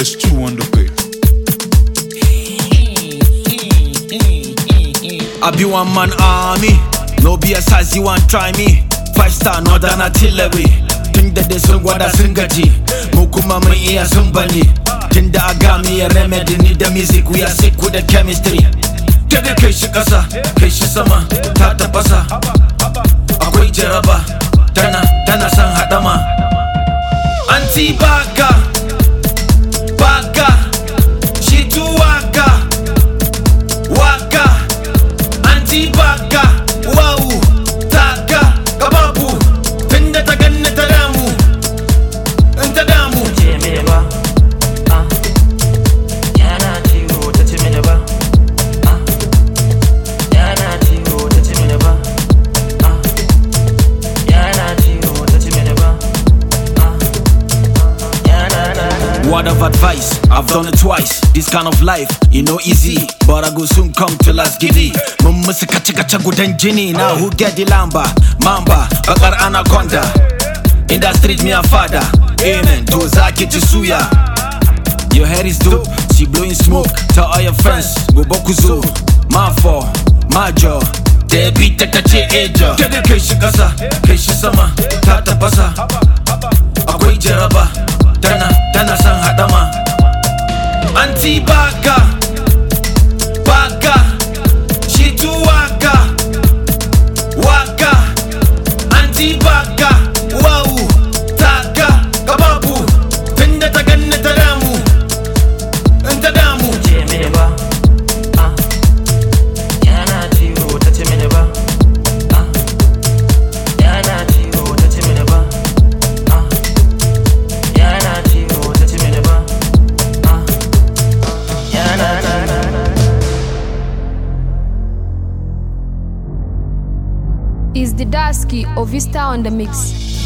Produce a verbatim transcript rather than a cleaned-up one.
S two on the beat. I be one man army. No be a size you want try me. Five star northern artillery. Think that they sun gwada sun gaji. Mu kuma mun iya sun bani. Tunda a gami a remedy need the music. We are sick with the chemistry. Daga kai shi kasa, kai shi sama, ta tafasa. Akwai jaraba, tana, tana san hadama. Anti baka, baka, she too waka, waka. Anti baka, wow, taka, kababu. Tunda ta ganni ta damu, in ta damu. Ce mini ba, ah, yana ciwo ta ci mini ba, ah, yana ciwo ta ci mini ba, ah, yana ciwo ta ci mini ba, ah, yana na. Word of advice, I've done it twice. This kind of life, you know easy, but I go soon come to last giddy. Mun musu kace kace gudan jini. Now who get the lamba, mamba, bakar anaconda. In that street me a father, amen. To zaki jisuya. Your hair is dope, she blowing smoke. Tell all your friends, go bokuzo. My fall, my jaw. They beat the tache eja. Daga kai shi kasa, kai shi sama, ta tafasa. Akwai jaraba, tana, tana san hadama. Anti baka, baka, she too waka, waka. Anti baka, wow, taka, kababu. Tunda ta ganni ta damu, in ta damu. Ce mini ba, ah, yana ciwo ta ci mini ba, ah, yana ciwo ta ci mini ba, ah, yana ciwo ta ci mini ba, ah, yana na na na. Is the Dasky or Vista on the mix?